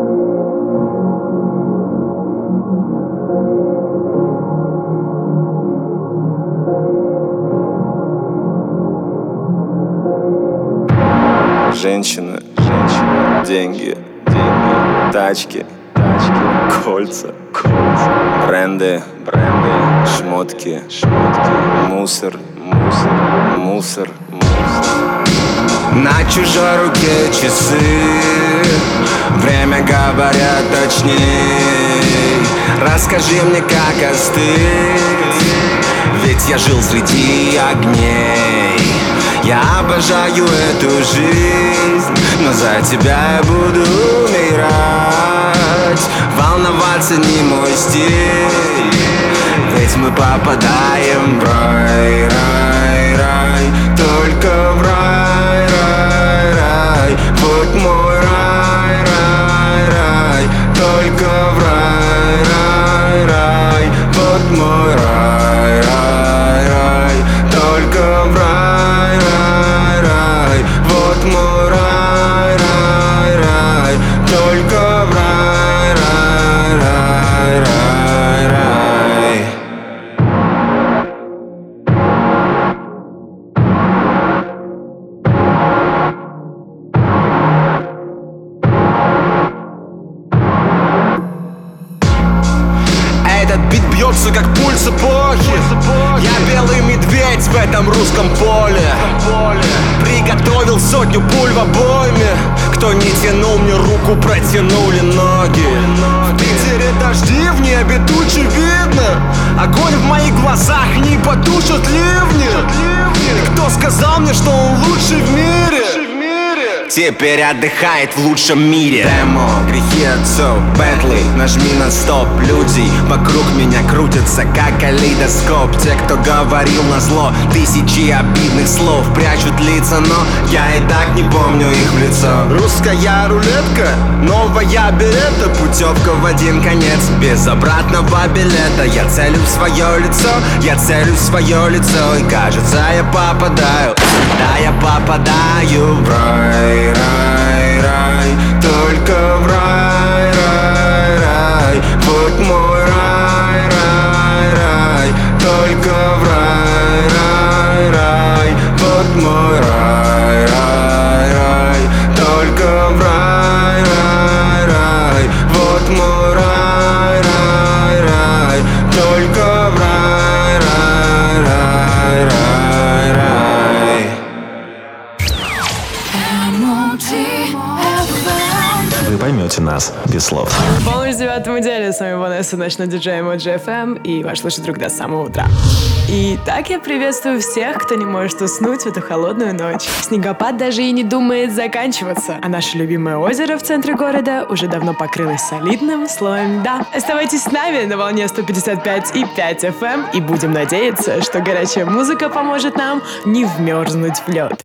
Женщины, деньги, тачки, кольца, бренды, шмотки, мусор. На чужой руке часы, время говорят точней. Расскажи мне, как остыть, ведь я жил среди огней. Я обожаю эту жизнь, но за тебя я буду умирать. Волноваться не мой стиль, ведь мы попадаем в рай, только в рай. Вот мой рай, только в рай. Вот мой рай, только в рай. Вот мой рай, только в рай. Этот бит бьется, как пульс эпохи. Я белый медведь в этом русском поле. Приготовил 100 пуль в обойме. Кто не тянул мне руку, протянули ноги. В Питере дожди, в небе тучи видно. Огонь в моих глазах не потушит ливни. И кто сказал мне, что он лучший в мире? Теперь отдыхает в лучшем мире. Демо, грехи отцов, бэтлы, нажми на стоп. Люди вокруг меня крутятся, как калейдоскоп. Те, кто говорил назло, тысячи обидных слов. Прячут лица, но я и так не помню их в лицо. Русская рулетка, новая берета. Путевка в один конец, без обратного билета. Я целю в свое лицо, я целю в свое лицо. И кажется, я попадаю, да, я попадаю в рай. Только в рай. Вот мой рай, только в рай. Вот мой рай, только в рай. Вот мой рай, только в рай. Вы поймете нас без слов. Полночь с 9 неделя. С вами Ванесса, ночной диджей Эмоджи FM и ваш лучший друг до самого утра. И так я приветствую всех, кто не может уснуть в эту холодную ночь. Снегопад даже и не думает заканчиваться, а наше любимое озеро в центре города уже давно покрылось солидным слоем льда. Оставайтесь с нами на волне 155,5 FM и будем надеяться, что горячая музыка поможет нам не вмерзнуть в лед.